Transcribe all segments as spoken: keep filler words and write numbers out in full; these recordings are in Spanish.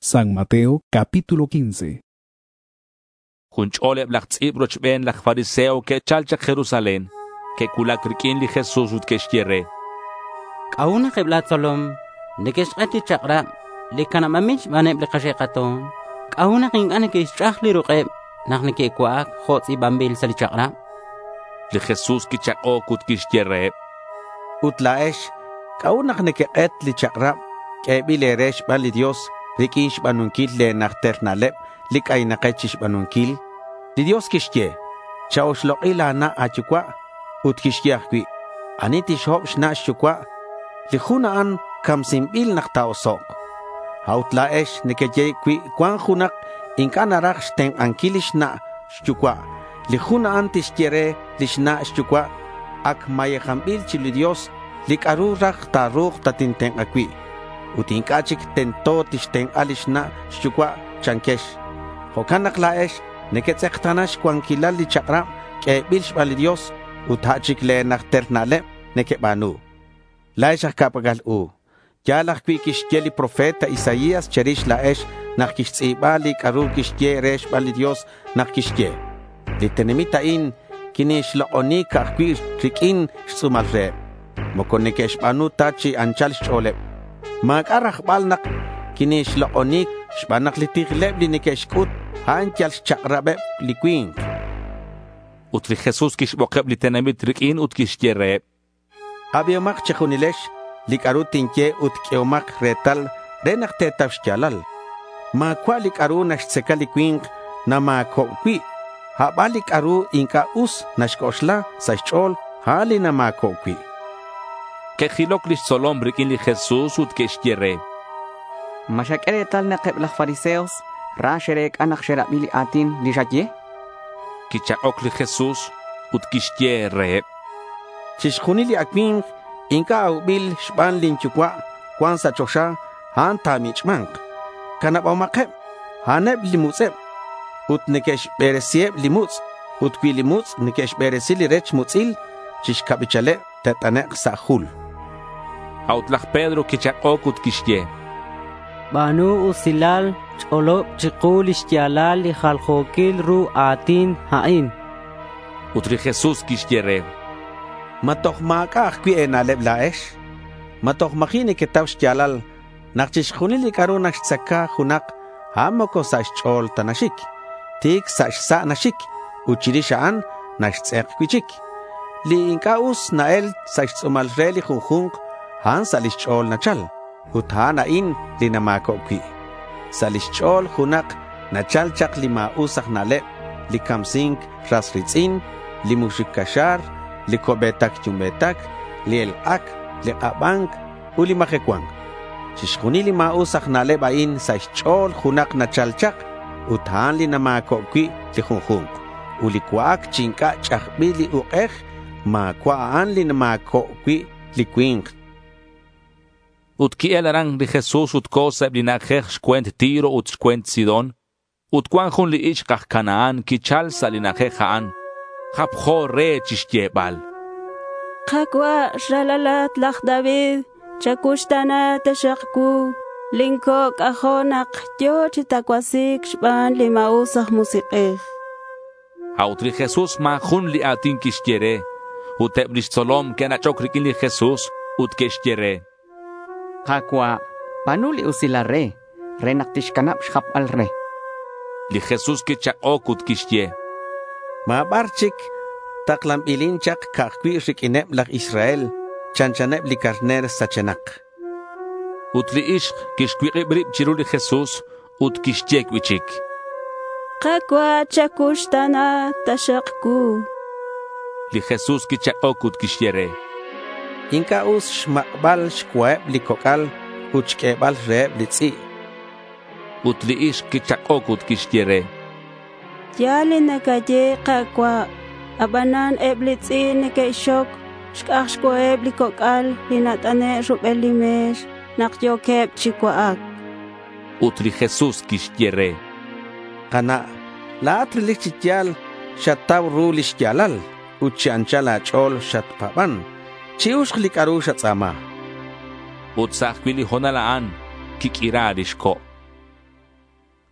San Mateo capítulo quince. Junchole blachtzibroch ben lach fariseo que chalcha Jerusalén, que kulakrkin li Jesús ut que xtierre. Kauna qiblat solom, nekesh qati chakra, li kanamamich baneb li qashekaton. Kauna qingane ke chakli ruqeb, naknike kwaak khotsi bambil sali chakra. Li Jesús ki chako kut ki xtierre. Utlaesh, kauna qneke et li chakra, ke bileresh bali Dios, rikish banunkil le nachternaleb, lik ay nakachish banunkil. Li Dios kishtie, chaosh loqila na achukwa, ut kishtiakwi. Anitish hop shna shukwa, li hunaan kam simbil naktaosok. Hautlaesh nekeye kwi kwan hunak, inkanarach sten ankilish na shukwa. Li hunaan tishtiere lishna shukwa, ak mayehambil chili Dios, lik arurach taruch tatinten akwi. Utinkachik tento tishten alishna shukwa chankesh. Hokanak laesh, neketzektanash kwankilal li chakra, ke bilsh bali Dios, utachik le nachternale, nekebanu. Laesh kapagal u. Yalach kikishtieli profeta Isaías cherish laesh, nakishtzibali karu kishtie resh bali Dios, nakishtie. Litenemita in, kinish laonika kwish trikin sumalre. Mokonekesh banu tachi anchal shole. Magarach balnak, kinish laonik, shbanak litigleb li nekeshkut, hanchal chakrabe liquing. Utri Jesús kishbokeb li tenemit trikin ut kishtierre. Abiomak chekunilesh, likarutinke ut keomak retal, renak tetavshchalal. Ma kwa likaru nashtseka liquing, na ma kokwi. Haba likaru inka us nashkoshla, sashchol, hali na ma kokwi. Que xilok lish solom brikin li Jesús ut kishtierre. Mashakere tal naqeb lach fariseos, ra sherek anak sherabili atin lishatye? Kichaok li Jesús ut kishtierre. Chishkunili akwing, inka aubil shban linchukwa, kwan sa chosha, han tamichmank. Kanab aumakeb, haneb limutzeb. Ut nekesh beresieb limutz, ut kwi limutz nekesh beresili rech mutzil, chishkabichale tetanek sahul. Autlach Pedro kichakok ut kishtie. Banu usilal, cholop chikul ishtialal li khalkhokil ru atin hain. Utri Jesús kishtierre. Matok maka kwi enaleb laesh. Matok makini ketaw shtialal. Nakchishkunili karu nashtsaka hunak. Hamoko sashchol tanashik. Tik sashsa nashik. Uchirishaan nashtsek kwichik. Li inkaus nael sashsumalreli junjung. Han salishchol nachal. Uthana in linamako kwi. Salishchol hunak nachal chak lima usak naleb. Likamsink rasritzin. Limushikashar. Likobetak chumbetak, liel ak, le abank, uli makekwang. Shishkunili mausak na lebain sa ischol hunak na chalchak, uthan li na makokwi li hunhung. Uli kwaak chinka chakbili uek, makwaan li na makokwi li kwing. Ut kielarang li Jesús ut koseb li nakech shkwent Tiro ut shkwent Sidon, ut kwanjun li ich kach Kanaan ki chalsa li nakech haan. Japjo re chishtebal. Kakwa shalalat lach David, chakushtana tashakku, linko kahonak yo chitakwasik shban lima usah musiqeh. Autri Jesús majun li atin kishtiere, uteblish solom kena chokrikin li Jesús ut kishtiere. Kakwa panuli usilare, renaktish kanap shap al re. Li Jesús kichakok ut kishtie. Ma barchik, taklam ilinchak kakwi rikineb lak Israel, chanchaneb li karner sachenak. Utli ishq kishkwiqibrib chiruli Jesús, ut kishtiek wichik. Kakwa chakushtana tashakku. Li Jesús kichakok ut kishtiere. Inka us shmakbal shkweb li kokal, uchkebal reb li tzi. Utli ishq kichakok ut kishtiere. Yali nakaye kakwa abanan eblitzi nikaishok shkashko eblikokal linatane rubelimesh nakyokeb chikwaak. Utri Jesús kishtierre. Kana laatri lichitial shataw rulishtialal uchianchala chol shatpaban chiush likaru shatsama. Utsakvili honalaan kikirarishko.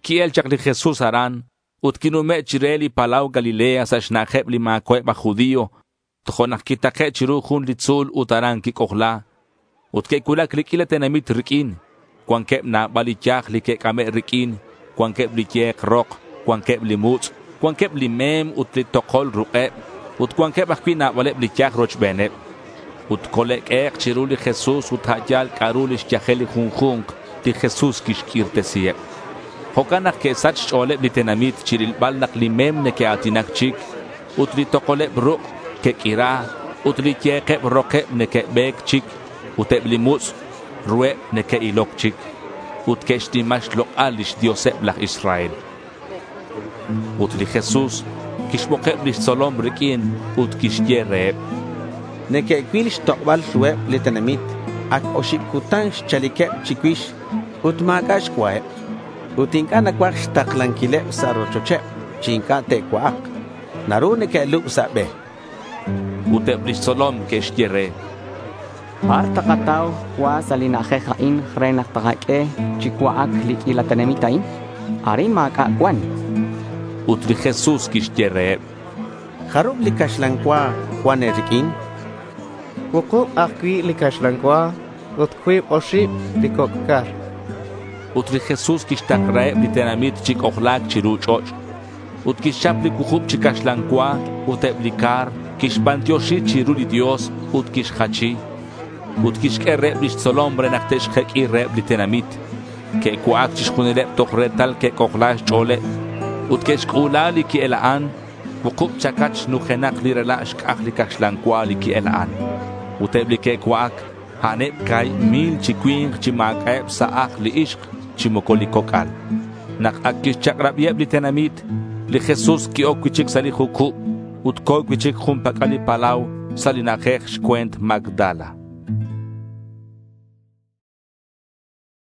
kiel chak li Jesús aran, ut kinume chireli palau Galilea sa shnajeb li makoe ba judío, tjonak kitake chiru jun litzul utaran kikohla, ut ke kulak likile tenamit rikin, kwan keb na balichak li ke kame rikin, kwan keb li kiek rok, kwan keb li mutz, kwan keb li mem ut li tokol ruqeb, ut kwan keb akwi na waleb li chak roch beneb, ut kolek ek chiru li Jesús ut hajal karu li shjaheli junjunk, li Jesús kishkirte sieb. Hokanak ke sach choleb li tenamit chiril balnak li mem ne ke atinak chik, ut li tokoleb ruq ke kira, ut li kiekeb rokeb ne ke bek chik, uteb li mutz, rueb ne ke ilok chik, ut ke shtimash lo alish dioseb lach Israel. Ut li Jesús kishmokeb li solom rikin, ut kishye reeb. Ne ke kwilish tokbal rueb li tenamit, ak oship kutan shalikeb chikwish, ut magash kwaeb. Utinka na kwak shtaklan kileb sa rochoche, chinka te kwak. Narune ke lup sa be. Uteb li solom ke shye reeb. Arta kataw kwa sa linajejain hrenak tagake chikwaak likila tenemitain. Arin makakwan. Ut li Jesús kishye reeb. Harub li kashlankwa kwan erikin. Wukub akwi li kashlankwa, utkwib oshib li kokkar. Ut li Jesús kishtak reeb li tenamit chik ohlak chiru choch. Ut kishap li kuhub chikashlankwa, uteb li kar, kishpantioshi chiru li Dios, ut kishhachi. Ut kishke reeb li solom renaktesh heki reeb li tenamit. Ke kuak chishkunileb tokretal ke kohlash chole. Ut kishkula li ki elaan, wukub chakach nuchenak li relash kach li kashlankwa li ki elaan. Uteb li ke kuak, haneb kai mil chikwing chimakeb sa ak li ishk chimokoli kokal. Nak akish chakrab li tenamit, li Jesús ki okwichik sali hukub, ut kokwichik humpakali palau, salinakech shkwent Magdala.